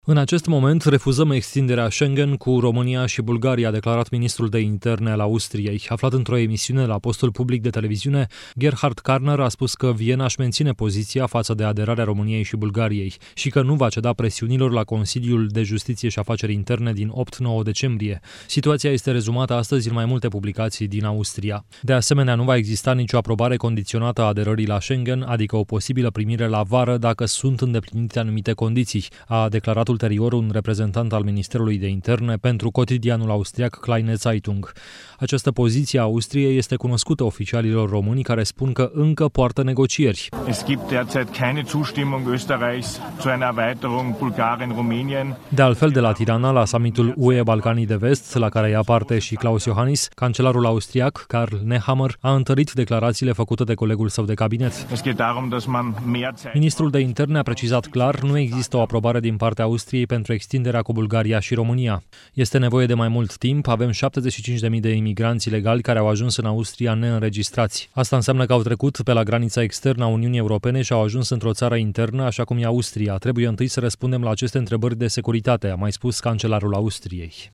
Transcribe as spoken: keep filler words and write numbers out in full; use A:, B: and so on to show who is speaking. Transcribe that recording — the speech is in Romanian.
A: În acest moment refuzăm extinderea Schengen cu România și Bulgaria, a declarat ministrul de interne al Austriei. Aflat într-o emisiune la postul public de televiziune, Gerhard Karner a spus că Viena își menține poziția față de aderarea României și Bulgariei și că nu va ceda presiunilor la Consiliul de Justiție și Afaceri Interne din opt nouă decembrie. Situația este rezumată astăzi în mai multe publicații din Austria. De asemenea, nu va exista nicio aprobare condiționată a aderării la Schengen, adică o posibilă primire la vară dacă sunt îndeplinite anumite condiții, a declarat ulterior un reprezentant al Ministerului de Interne pentru cotidianul austriac Kleine Zeitung. Această poziție a Austriei este cunoscută oficialilor români care spun că încă poartă negocieri.
B: Es gibt derzeit keine Zustimmung Österreichs zu einer Erweiterung Bulgarien-Rumänien.
A: De altfel, de la Tirana, la summitul U E Balcanii de Vest, la care ia parte și Klaus Iohannis, cancelarul austriac Karl Nehammer a întărit declarațiile făcute de colegul său de cabinet.
B: Es geht darum, dass man mehr Zeit...
A: Ministrul de Interne a precizat clar, nu există o aprobare din partea Austriei pentru extinderea cu Bulgaria și România. Este nevoie de mai mult timp, avem șaptezeci și cinci de mii de imigranți ilegali care au ajuns în Austria neînregistrați. Asta înseamnă că au trecut pe la granița externă a Uniunii Europene și au ajuns într-o țară internă, așa cum e Austria. Trebuie întâi să răspundem la aceste întrebări de securitate, a mai spus cancelarul Austriei.